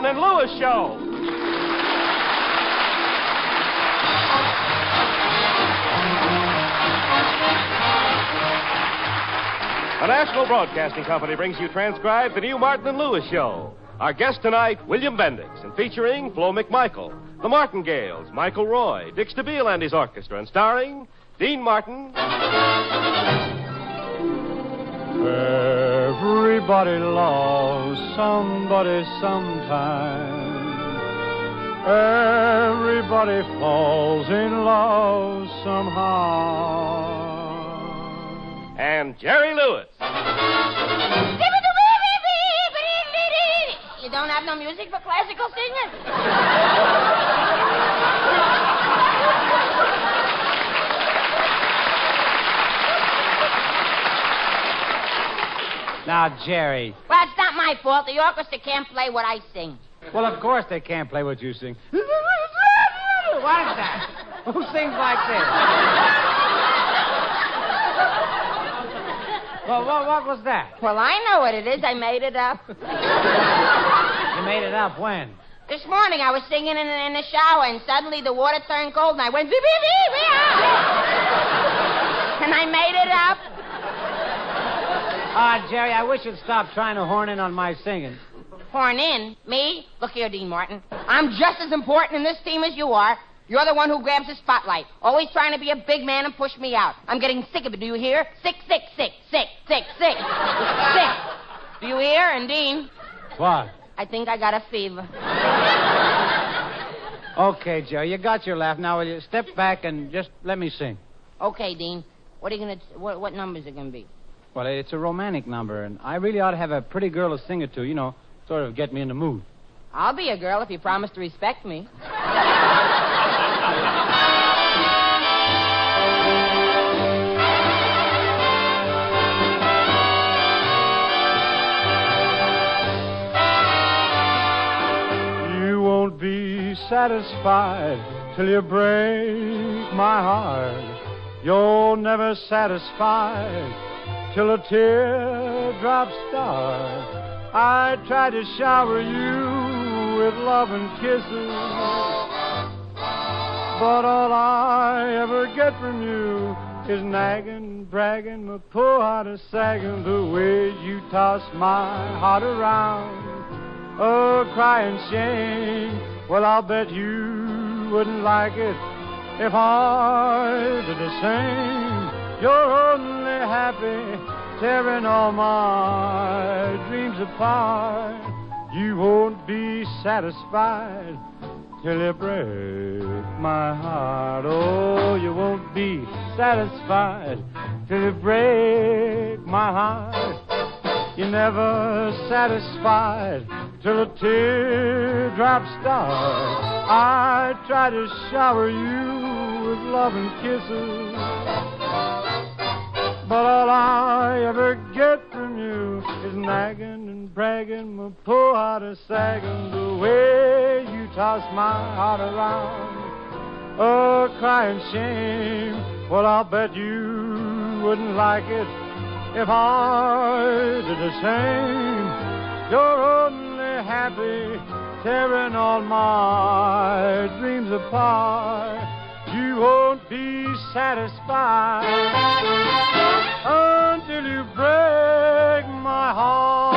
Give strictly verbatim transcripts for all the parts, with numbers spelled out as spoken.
Martin and Lewis Show. The National Broadcasting Company brings you transcribed the new Martin and Lewis Show. Our guest tonight, William Bendix, and featuring Flo McMichael, the Martingales, Michael Roy, Dick Stabile and his orchestra, and starring Dean Martin. Everybody loves somebody sometime. Everybody falls in love somehow. And Jerry Lewis. You don't have no music for classical singers? Now, Jerry. Well, it's not my fault. The orchestra can't play what I sing. Well, of course they can't play what you sing. What is that? Who sings like this? Well, what, what was that? Well, I know what it is. I made it up. You made it up when? This morning I was singing in, in the shower, and suddenly the water turned cold, and I went, beep, beep, beep, beep. And I made it up. Ah, Jerry, I wish you'd stop trying to horn in on my singing. Horn in? Me? Look here, Dean Martin. I'm just as important in this team as you are. You're the one who grabs the spotlight, always trying to be a big man and push me out. I'm getting sick of it, do you hear? Sick, sick, sick, sick, sick, sick, sick. Do you hear? And Dean? What? I think I got a fever. Okay, Jerry, you got your laugh. Now, will you step back and just let me sing? Okay, Dean. What are you gonna? What, what numbers are it gonna be? Well, it's a romantic number, and I really ought to have a pretty girl to sing it to, you know, sort of get me in the mood. I'll be a girl if you promise to respect me. You won't be satisfied till you break my heart. You're never satisfied till a teardrop starts. I try to shower you with love and kisses, but all I ever get from you is nagging, bragging, my poor heart is sagging. The way you toss my heart around, oh, crying shame. Well, I'll bet you wouldn't like it if I did the same. You're only happy tearing all my dreams apart. You won't be satisfied till you break my heart. Oh, you won't be satisfied till you break my heart. You're never satisfied till a teardrop starts. I try to shower you with love and kisses, but all I ever get from you is nagging and bragging, my poor heart is sagging. The way you toss my heart around, oh, crying shame. Well, I'll bet you wouldn't like it if I did the same. You're only happy tearing all my dreams apart. You won't be satisfied until you break my heart.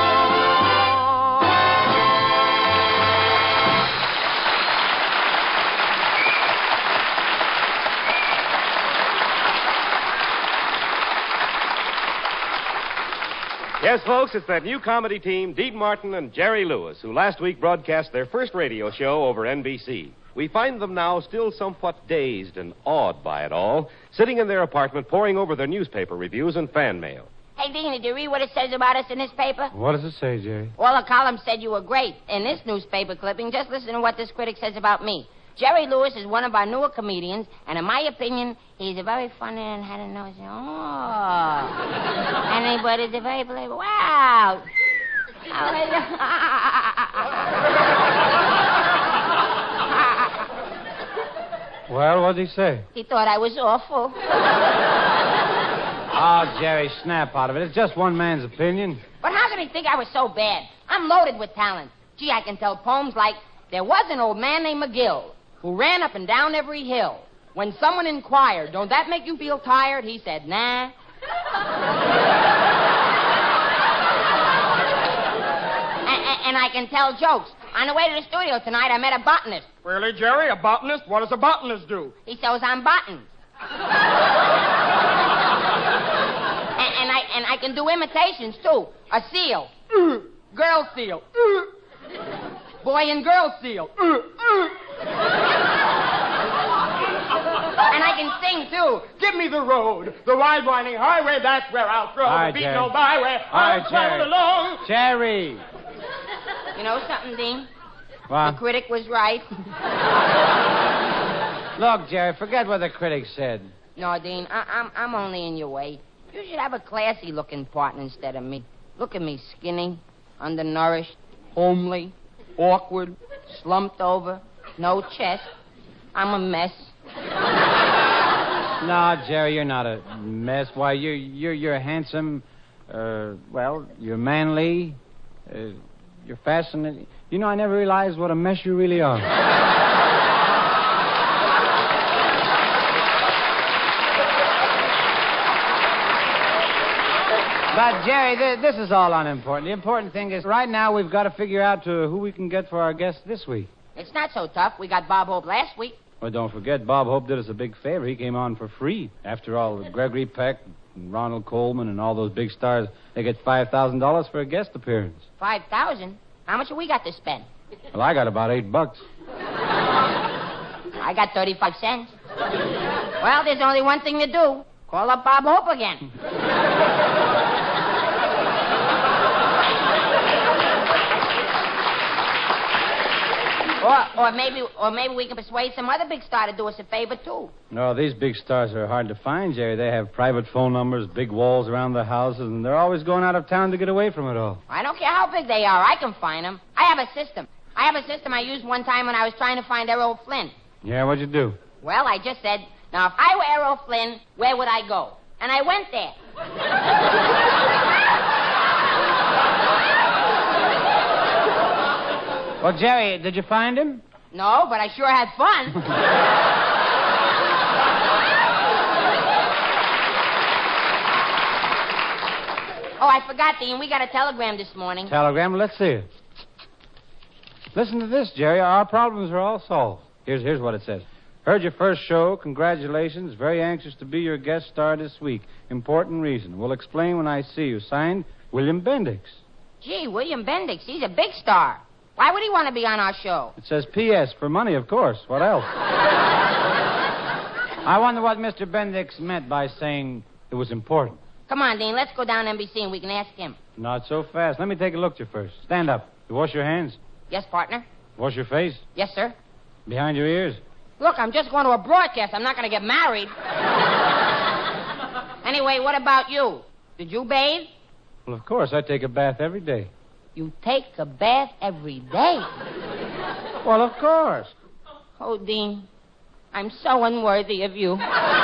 Yes, folks, it's that new comedy team, Dean Martin and Jerry Lewis, who last week broadcast their first radio show over N B C. We find them now still somewhat dazed and awed by it all, sitting in their apartment poring over their newspaper reviews and fan mail. Hey, Dean, did you read what it says about us in this paper? What does it say, Jerry? Well, the column said you were great. In this newspaper clipping, just listen to what this critic says about me. Jerry Lewis is one of our newer comedians, and in my opinion, he's a very funny and had a nose. Oh. And he, but he's a very believable. Wow. Well, what did he say? He thought I was awful. Oh, Jerry, snap out of it. It's just one man's opinion. But how could he think I was so bad? I'm loaded with talent. Gee, I can tell poems like, there was an old man named McGill who ran up and down every hill. When someone inquired, don't that make you feel tired? He said, nah. and, and, and I can tell jokes. On the way to the studio tonight, I met a botanist. Really, Jerry? A botanist? What does a botanist do? He sews on buttons. and, and, I, and I can do imitations, too. A seal. Uh, girl seal. Uh, boy and girl seal. Uh, uh. And I can sing, too. Give me the road, the wide winding highway, that's where I'll throw All right, the beat Jerry. no byway. All I'll right, travel Jerry. along. Jerry. You know something, Dean? What? The critic was right. Look, Jerry, forget what the critics said. No, Dean, I- I'm I'm only in your way. You should have a classy-looking partner instead of me. Look at me, skinny, undernourished, homely, awkward, slumped over, no chest. I'm a mess. No, Jerry, you're not a mess. Why, you're you're you're handsome. Uh, well, you're manly. Uh, you're fascinating. You know, I never realized what a mess you really are. But, Jerry, th- this is all unimportant. The important thing is, right now, we've got to figure out uh, who we can get for our guest this week. It's not so tough. We got Bob Hope last week. Well, don't forget, Bob Hope did us a big favor. He came on for free. After all, Gregory Peck and Ronald Coleman and all those big stars, they get five thousand dollars for a guest appearance. Five thousand? How much have we got to spend? Well, I got about eight bucks. I got thirty-five cents. Well, there's only one thing to do. Call up Bob Hope again. Or, or maybe, or maybe we can persuade some other big star to do us a favor too. No, these big stars are hard to find, Jerry. They have private phone numbers, big walls around their houses, and they're always going out of town to get away from it all. I don't care how big they are. I can find them. I have a system. I have a system I used one time when I was trying to find Errol Flynn. Yeah, what'd you do? Well, I just said, now if I were Errol Flynn, where would I go? And I went there. Well, Jerry, did you find him? No, but I sure had fun. Oh, I forgot, Dean. We got a telegram this morning. Telegram? Let's see it. Listen to this, Jerry. Our problems are all solved. Here's, here's what it says. Heard your first show. Congratulations. Very anxious to be your guest star this week. Important reason. Will explain when I see you. Signed, William Bendix. Gee, William Bendix. He's a big star. Why would he want to be on our show? It says P S for money, of course. What else? I wonder what Mister Bendix meant by saying it was important. Come on, Dean. Let's go down to N B C and we can ask him. Not so fast. Let me take a look at you first. Stand up. You wash your hands? Yes, partner? Wash your face? Yes, sir. Behind your ears? Look, I'm just going to a broadcast. I'm not going to get married. Anyway, what about you? Did you bathe? Well, of course. I take a bath every day. You take a bath every day. Well, of course. Oh, Dean, I'm so unworthy of you.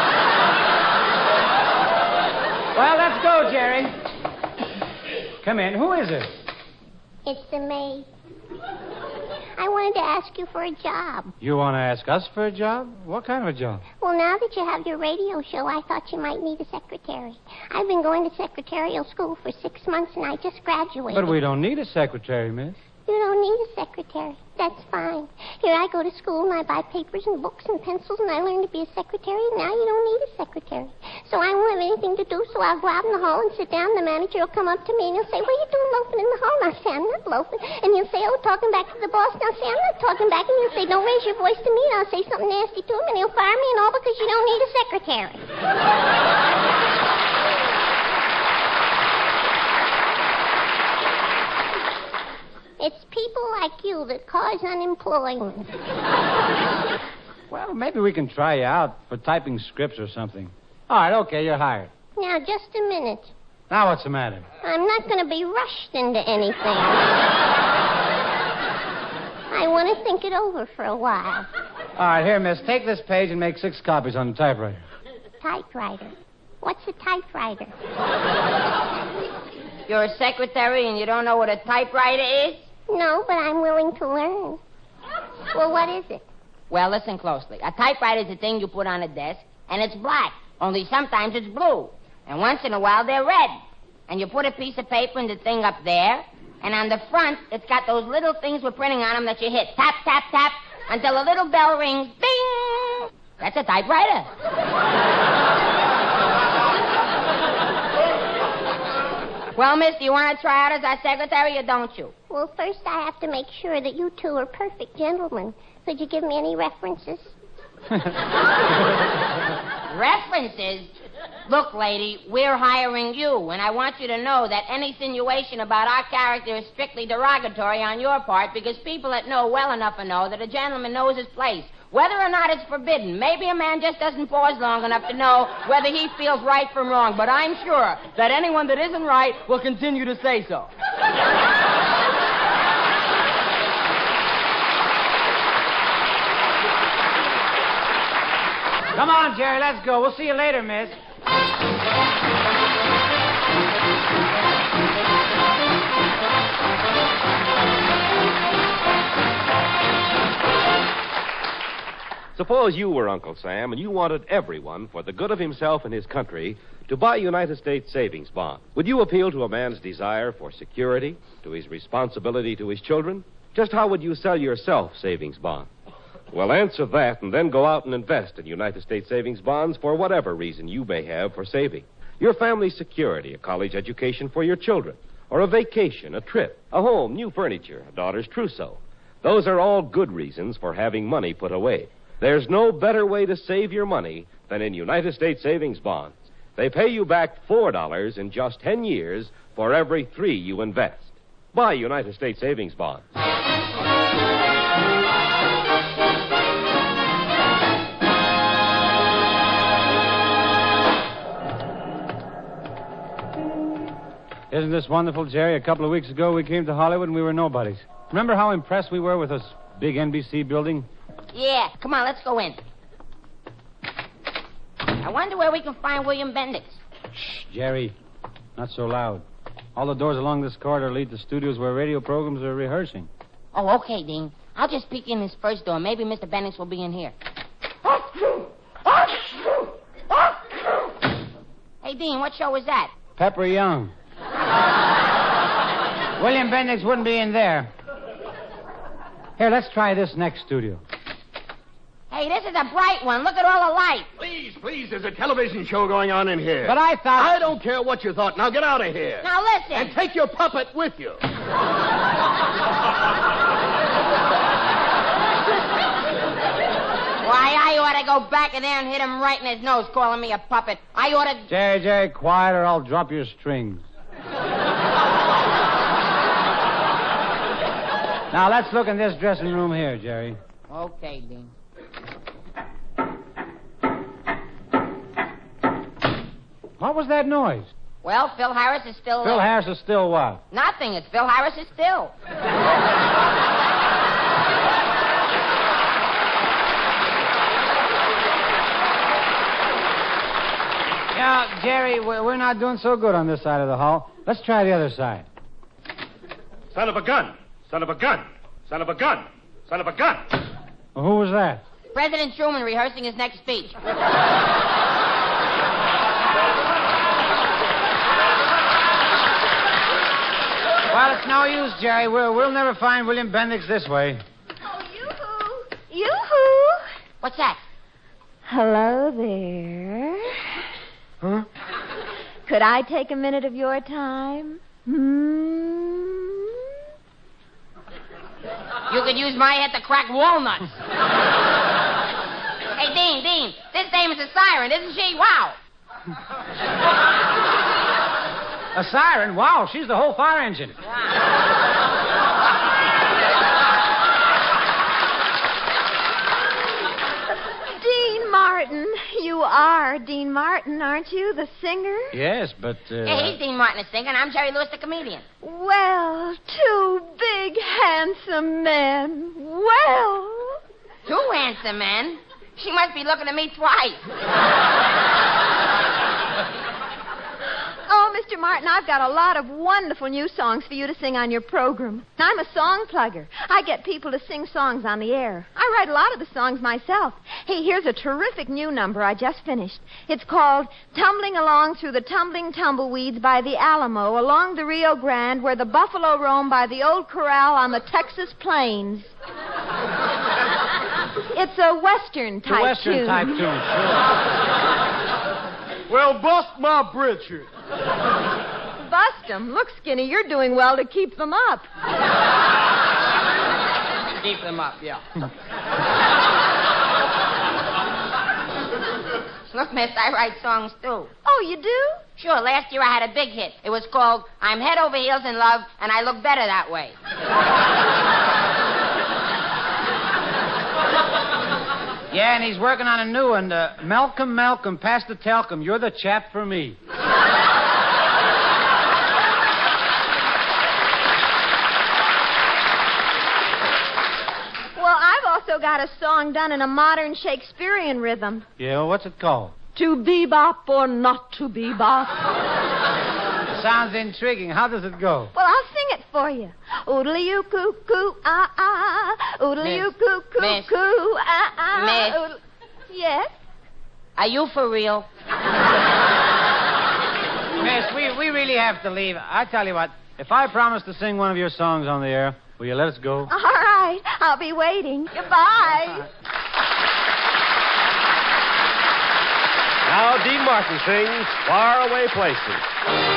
Well, let's go, Jerry. Come in. Who is it? It's the maid. I wanted to ask you for a job. You want to ask us for a job? What kind of a job? Well, now that you have your radio show, I thought you might need a secretary. I've been going to secretarial school for six months, and I just graduated. But we don't need a secretary, miss. You don't need a secretary. That's fine. Here, I go to school, and I buy papers and books and pencils, and I learn to be a secretary, and now you don't need a secretary. So I won't have anything to do, so I'll go out in the hall and sit down, and the manager will come up to me, and he'll say, what are you doing loafing in the hall? And I'll say, I'm not loafing. And he'll say, oh, talking back to the boss. And I'll say, I'm not talking back. And he'll say, don't raise your voice to me. And I'll say something nasty to him, and he'll fire me and all because you don't need a secretary. It's people like you that cause unemployment. Well, maybe we can try you out for typing scripts or something. All right, okay, you're hired. Now, just a minute. Now what's the matter? I'm not going to be rushed into anything. I want to think it over for a while. All right, here, miss, take this page and make six copies on the typewriter. Typewriter. What's a typewriter? You're a secretary and you don't know what a typewriter is? No, but I'm willing to learn. Well, what is it? Well, listen closely. A typewriter is a thing you put on a desk, and it's black. Only sometimes it's blue. And once in a while, they're red. And you put a piece of paper in the thing up there, and on the front, it's got those little things with printing on them that you hit. Tap, tap, tap, until a little bell rings. Bing! That's a typewriter. Well, miss, do you want to try out as our secretary or don't you? Well, first I have to make sure that you two are perfect gentlemen. Could you give me any references? References? Look, lady, we're hiring you, and I want you to know that any insinuation about our character is strictly derogatory on your part because people that know well enough to know that a gentleman knows his place. Whether or not it's forbidden, maybe a man just doesn't pause long enough to know whether he feels right from wrong, but I'm sure that anyone that isn't right will continue to say so. Come on, Jerry, let's go. We'll see you later, miss. Suppose you were Uncle Sam and you wanted everyone, for the good of himself and his country, to buy United States savings bonds. Would you appeal to a man's desire for security, to his responsibility to his children? Just how would you sell yourself savings bonds? Well, answer that and then go out and invest in United States savings bonds for whatever reason you may have for saving. Your family's security, a college education for your children, or a vacation, a trip, a home, new furniture, a daughter's trousseau. Those are all good reasons for having money put away. There's no better way to save your money than in United States savings bonds. They pay you back four dollars in just ten years for every three you invest. Buy United States savings bonds. Isn't this wonderful, Jerry? A couple of weeks ago, we came to Hollywood and we were nobodies. Remember how impressed we were with this big N B C building? Yeah, come on, let's go in. I wonder where we can find William Bendix. Shh, Jerry. Not so loud. All the doors along this corridor lead to studios where radio programs are rehearsing. Oh, okay, Dean. I'll just peek in this first door. Maybe Mister Bendix will be in here. Hey, Dean, what show was that? Pepper Young. William Bendix wouldn't be in there. Here, let's try this next studio. Hey, this is a bright one. Look at all the lights. Please, please, there's a television show going on in here. But I thought... I don't care what you thought. Now get out of here. Now listen. And take your puppet with you. Why, I ought to go back in there and hit him right in his nose, calling me a puppet. I ought to... Jerry, Jerry, quiet or I'll drop your strings. Now, let's look in this dressing room here, Jerry. Okay, Dean. What was that noise? Well, Phil Harris is still Phil there. Harris is still what? Nothing. It's Phil Harris is still. Yeah, Jerry, we're not doing so good on this side of the hall. Let's try the other side. Son of a gun. Son of a gun. Son of a gun. Son of a gun. Well, who was that? President Truman rehearsing his next speech. Well, it's no use, Jerry. We'll, we'll never find William Bendix this way. Oh, yoo-hoo. Yoo-hoo. What's that? Hello there. Huh? Could I take a minute of your time? Hmm? You could use my head to crack walnuts. Hey, Dean, Dean, this dame is a siren, isn't she? Wow. A siren? Wow, she's the whole fire engine. Dean Martin. You are Dean Martin, aren't you? The singer? Yes, but... Uh... Hey, he's Dean Martin, the singer, and I'm Jerry Lewis, the comedian. Well, two big, handsome men. Well... Two handsome men? She must be looking at me twice. Oh, Mister Mister Martin, I've got a lot of wonderful new songs for you to sing on your program. I'm a song plugger. I get people to sing songs on the air. I write a lot of the songs myself. Hey, here's a terrific new number I just finished. It's called Tumbling Along Through the Tumbling Tumbleweeds by the Alamo, along the Rio Grande, where the buffalo roam by the old corral on the Texas plains. It's a Western type tune. Western tune. type tune, sure. Well, bust my britches. Bust 'em. Look, Skinny, you're doing well to keep them up. Keep them up, yeah. Look, miss, I write songs, too. Oh, you do? Sure, last year I had a big hit. It was called I'm Head Over Heels in Love, and I Look Better That Way. Yeah, and he's working on a new one. Uh, Malcolm, Malcolm, pass the talcum. You're the chap for me. Well, I've also got a song done in a modern Shakespearean rhythm. Yeah, well, what's it called? To bebop or not to bebop. Sounds intriguing. How does it go? Well, I'll sing it for you. Oodly-oo, coo, coo, ah, ah. Oodly-oo, Miss, coo, coo, Miss, coo, ah, ah. Miss. Oodle- Yes? Are you for real? Miss, we, we really have to leave. I tell you what, if I promise to sing one of your songs on the air, will you let us go? All right. I'll be waiting. Goodbye. Now Dean Martin sings Faraway Places.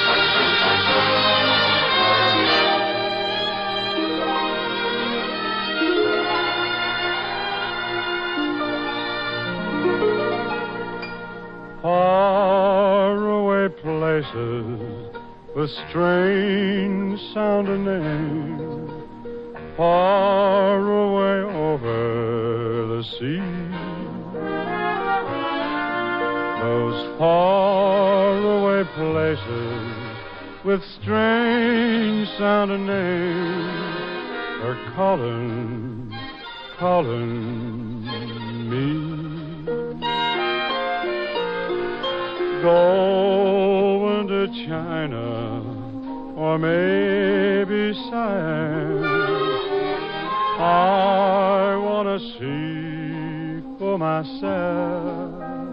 Faraway places with strange sounding names, far away over the sea. Those faraway places with strange sounding names are calling, calling me. Going to China or maybe Siam, I want to see for myself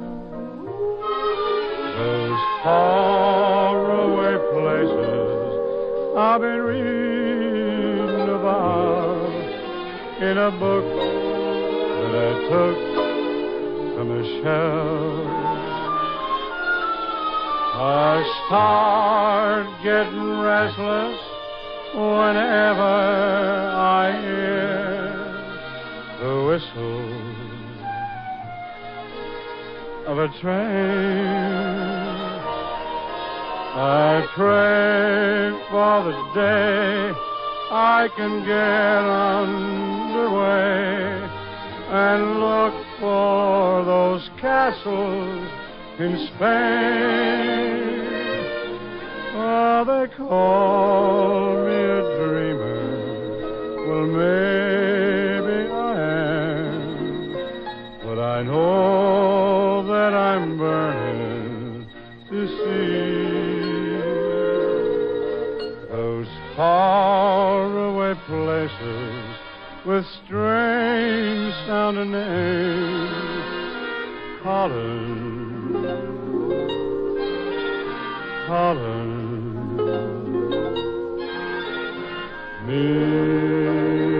those faraway places I've been reading about in a book that I took from a shelf. I start getting restless whenever I hear the whistle of a train. I pray for the day I can get underway and look for those castles in Spain. Oh, they call me a dreamer. Well, maybe I am, but I know that I'm burning to see those faraway places with strange sounding names, calling, calling me.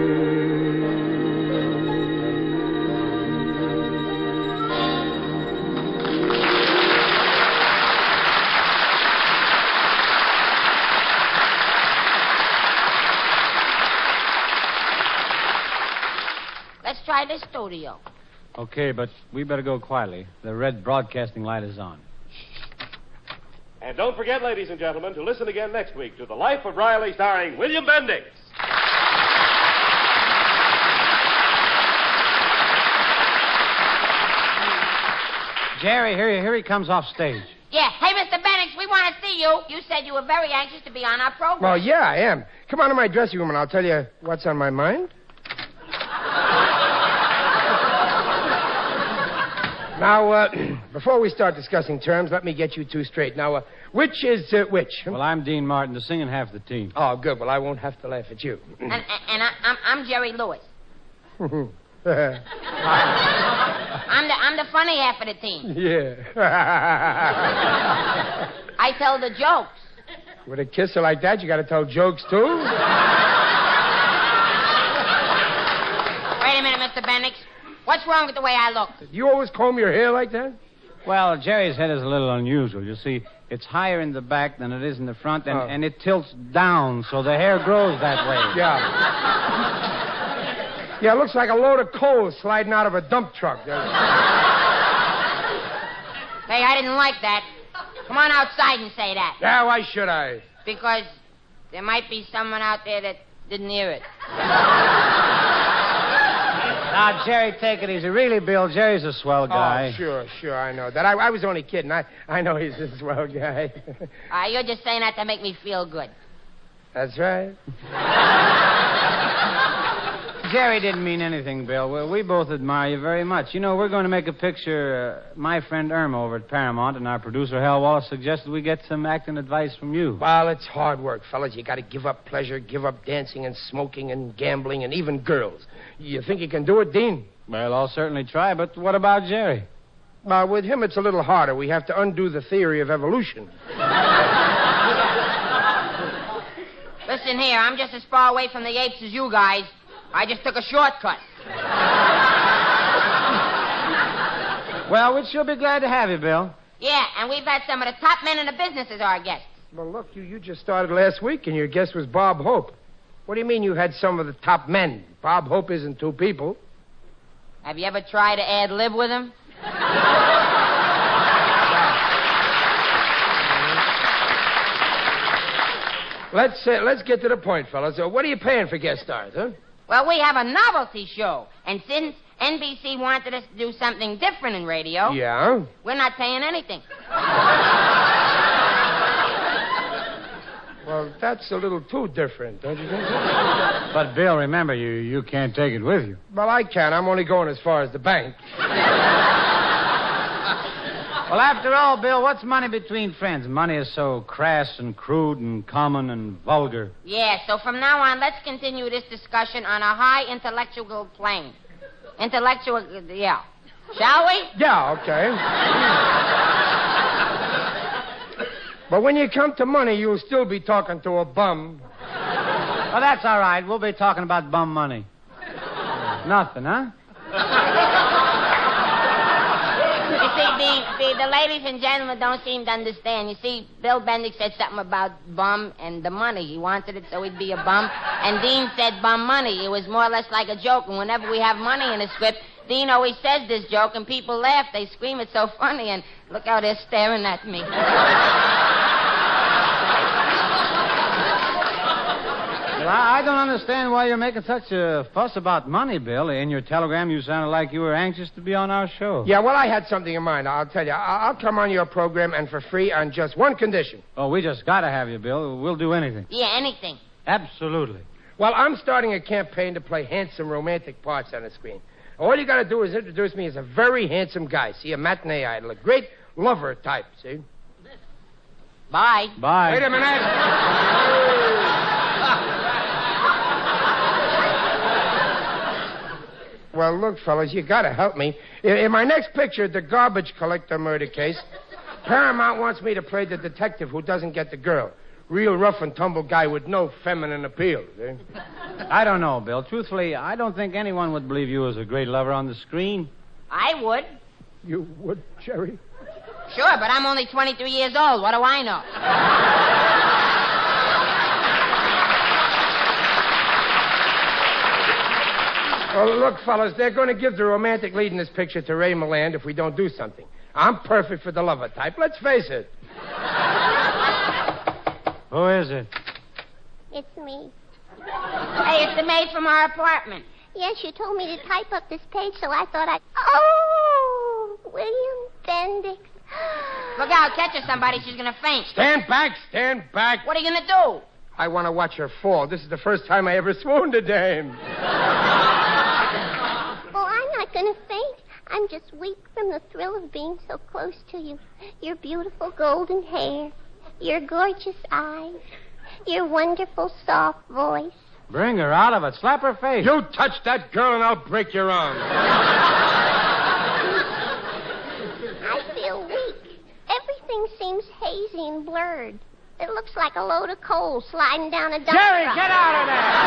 Let's try the studio. Okay, but we better go quietly. The red broadcasting light is on. And don't forget, ladies and gentlemen, to listen again next week to The Life of Riley, starring William Bendix. Jerry, here, here he comes off stage. Yeah. Hey, Mister Bendix, we want to see you. You said you were very anxious to be on our program. Well, yeah, I am. Come on to my dressing room and I'll tell you what's on my mind. Now, uh, before we start discussing terms, let me get you two straight. Now, uh, which is uh, which? Well, I'm Dean Martin, the singing half the team. Oh, good. Well, I won't have to laugh at you. And, and, and I, I'm, I'm Jerry Lewis. I'm the I'm the funny half of the team. Yeah. I tell the jokes. With a kisser like that, you got to tell jokes, too? Wait a minute, Mister Bendix. What's wrong with the way I look? You always comb your hair like that? Well, Jerry's head is a little unusual. You see, it's higher in the back than it is in the front, and, Oh. and it tilts down, so the hair grows that way. Yeah. Yeah, it looks like a load of coal sliding out of a dump truck. Hey, I didn't like that. Come on outside and say that. Yeah, why should I? Because there might be someone out there that didn't hear it. Now, Jerry, take it easy. Really, Bill, Jerry's a swell guy. Oh, sure, sure, I know that. I, I was only kidding. I, I know he's a swell guy. Uh, you're just saying that to make me feel good. That's right. Jerry didn't mean anything, Bill. We, we both admire you very much. You know, we're going to make a picture. Uh, my friend Irma over at Paramount and our producer, Hal Wallace, suggested we get some acting advice from you. Well, it's hard work, fellas. You got to give up pleasure, give up dancing and smoking and gambling and even girls. You think you can do it, Dean? Well, I'll certainly try, but what about Jerry? Well, with him, it's a little harder. We have to undo the theory of evolution. Listen here, I'm just as far away from the apes as you guys. I just took a shortcut. Well, we sure be glad to have you, Bill. Yeah, and we've had some of the top men in the business as our guests. Well, look, you, you just started last week, and your guest was Bob Hope. What do you mean you had some of the top men? Bob Hope isn't two people. Have you ever tried to ad-lib with him? Let's uh, let's get to the point, fellas. Uh, what are you paying for guest stars, huh? Well, we have a novelty show, and since N B C wanted us to do something different in radio, Yeah? we're not paying anything. Well, that's a little too different, don't you think? But, Bill, remember, you, you can't take it with you. Well, I can. I'm only going as far as the bank. Well, after all, Bill, what's money between friends? Money is so crass and crude and common and vulgar. Yeah, so from now on, let's continue this discussion on a high intellectual plane. Intellectual, yeah. Shall we? Yeah, okay. But when you come to money, you'll still be talking to a bum. Well, that's all right. We'll be talking about bum money. Nothing, huh? You see, the, the, the ladies and gentlemen don't seem to understand. You see, Bill Bendix said something about bum and the money. He wanted it so he'd be a bum. And Dean said bum money. It was more or less like a joke. And whenever we have money in the script, Dean always says this joke, and people laugh. They scream, it's so funny, and look how they're staring at me. Well, I I don't understand why you're making such a fuss about money, Bill. In your telegram, you sounded like you were anxious to be on our show. Yeah, well, I had something in mind. I'll tell you. I- I'll come on your program, and for free on just one condition. Oh, we just got to have you, Bill. We'll do anything. Yeah, anything. Absolutely. Well, I'm starting a campaign to play handsome romantic parts on the screen. All you got to do is introduce me as a very handsome guy. See, a matinee idol, a great lover type, see? Bye. Bye. Wait a minute. Well, look, fellas, you got to help me. In, in my next picture, the garbage collector murder case, Paramount wants me to play the detective who doesn't get the girl. Real rough and tumble guy with no feminine appeal. See? I don't know, Bill. Truthfully, I don't think anyone would believe you as a great lover on the screen. I would. You would, Jerry? Sure, but I'm only twenty-three years old. What do I know? Well, look, fellas, they're going to give the romantic lead in this picture to Ray Milland if we don't do something. I'm perfect for the lover type. Let's face it. Who is it? It's me. Hey, it's the maid from our apartment. Yes, you told me to type up this page, so I thought I'd... Oh, William Bendix. Look out, catch her, somebody. She's going to faint. Stand back, stand back. What are you going to do? I want to watch her fall. This is the first time I ever swooned a dame. Oh, I'm not going to faint. I'm just weak from the thrill of being so close to you. Your beautiful golden hair, your gorgeous eyes, your wonderful soft voice. Bring her out of it. Slap her face. You touch that girl and I'll break your arm. I feel weak. Everything seems hazy and blurred. It looks like a load of coal sliding down a dump Jerry, truck. get out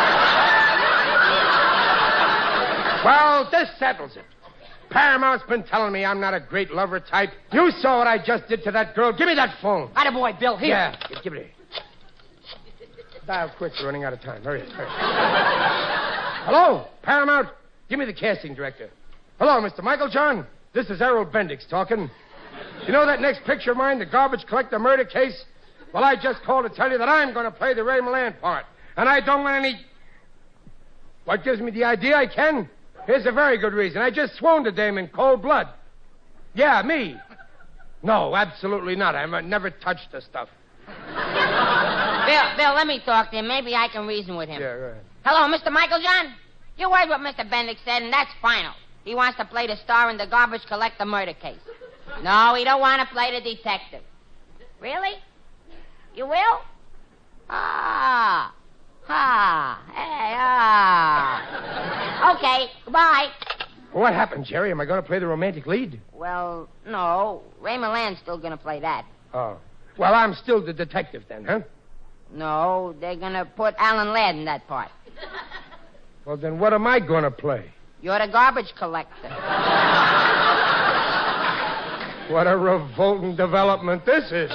of there! Well, this settles it. Paramount's been telling me I'm not a great lover type. You saw what I just did to that girl. Give me that phone. Attaboy, Bill. Here. Yeah, give it here. Dial quick. We're running out of time. Hurry, hurry. Hello, Paramount. Give me the casting director. Hello, Mister Michael John. This is Errol Bendix talking. You know that next picture of mine, the garbage collector murder case? Well, I just called to tell you that I'm going to play the Ray Milland part. And I don't want any... What gives me the idea I can? Here's a very good reason. I just swooned a dame in cold blood. Yeah, me. No, absolutely not. I've never touched the stuff. Bill, Bill, let me talk to him. Maybe I can reason with him. Yeah, go ahead. Hello, Mister Michael John? You heard what Mister Bendix said, and that's final. He wants to play the star in the garbage collector murder case. No, he don't want to play the detective. Really? You will? Ah. Ah. Hey, ah. Okay, goodbye. What happened, Jerry? Am I going to play the romantic lead? Well, no. Ray Milland's still going to play that. Oh. Well, I'm still the detective then, huh? No, they're going to put Alan Ladd in that part. Well, then what am I going to play? You're the garbage collector. What a revolting development this is.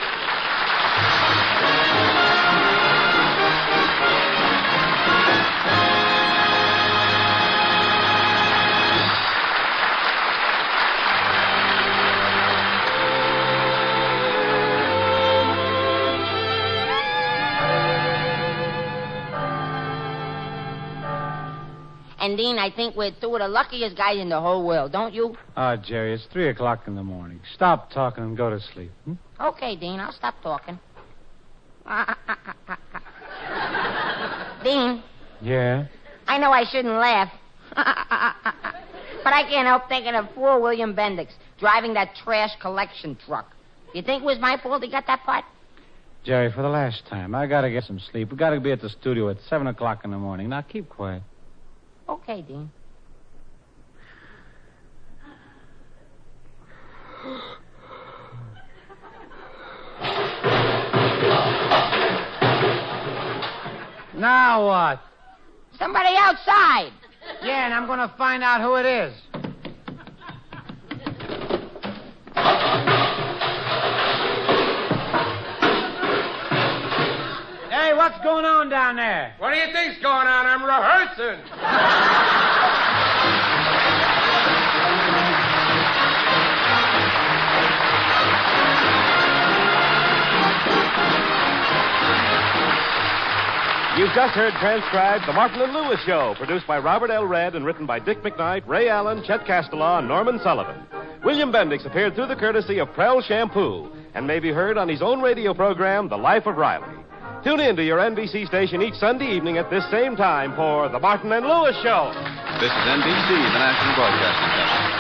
And, Dean, I think we're two of the luckiest guys in the whole world, don't you? Oh, Jerry, it's three o'clock in the morning. Stop talking and go to sleep. Hmm? Okay, Dean, I'll stop talking. Dean, Yeah? I know I shouldn't laugh. But I can't help thinking of poor William Bendix driving that trash collection truck. You think it was my fault he got that part? Jerry, for the last time, I gotta get some sleep. We gotta be at the studio at seven o'clock in the morning. Now, keep quiet. Okay, Dean. Now what? Somebody outside. Yeah, and I'm gonna find out who it is. Hey, what's going on down there? What do you think's going on? I'm rehearsing. You've just heard transcribed The Martin and Lewis Show, produced by Robert L. Redd and written by Dick McKnight, Ray Allen, Chet Castellaw, and Norman Sullivan. William Bendix appeared through the courtesy of Prell Shampoo and may be heard on his own radio program, The Life of Riley. Tune in to your N B C station each Sunday evening at this same time for The Martin and Lewis Show. This is N B C, the national broadcasting company.